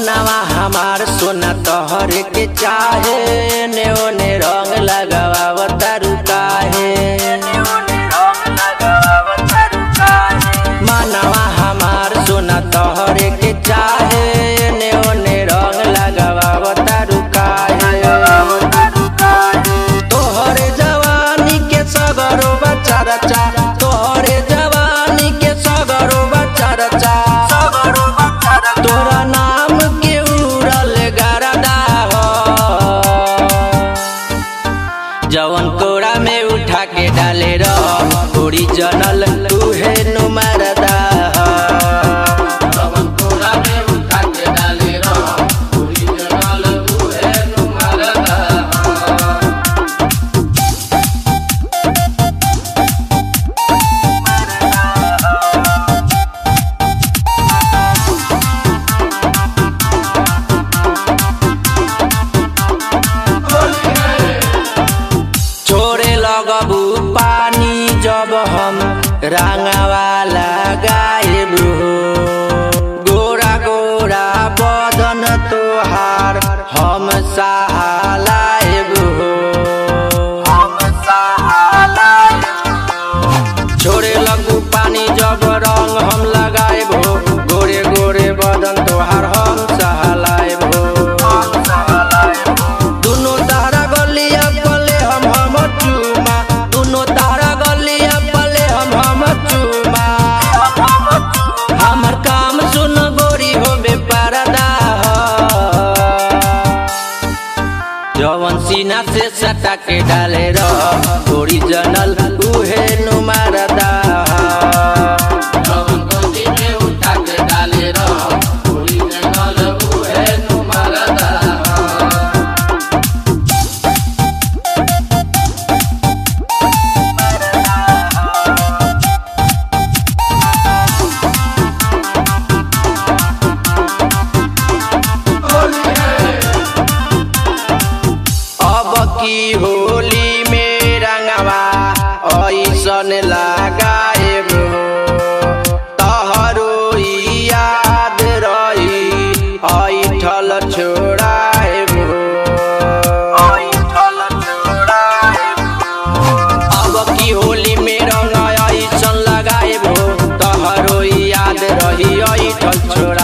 मनवा हमार सोना तोहर के चाहे ने ओने रंग लगावा तारू काहे। मनवा हमार सोना तोहर के चाहे ने ओने रंग लगावा तारू काहे। तोहरे जवानी के सगरो बच्चा रचा, तोहरे जवानी के सगरो बच्चा रचा, तोरा नाम के उड़ल गरदा हो। जवन कोड़ा में उठा के डाले रह ओरिजिनल तूहे नु मरदा हो। जवन कोड़ा में उठा के डाले रह ओरिजिनल तूहे नु मरदा हो। छोड़े लगबू पानी जब हम रंगवा लगाएब हो। गोरा गोरा बदन तोहार हम सहलाएब हो। छोड़े लगबू पानी जब रंग हम लगाएब हो। गोरे गोरे बदन तोहार हम सहलाएब हो। दुनो तारा गलिया पले हम चूमा, दुनो तारा गलिया पले हम चूमा। हमर काम सुन गोरी होबे परदा हो। जवन सीना से सटा के डाले रह ओरिजिनल उहे नु मरदा हो। जवन गोदी में उठा के डाले रह ओरिजिनल उहे नु मरदा हो। अब की होली में रंगवा ऐसन लगाएब हो। तोहरो याद रही ऐठल छोड़ाएब हो। अब की होली में रंग ऐसन लगाएब हो। तोहरो याद रही ऐठल छोड़ाएब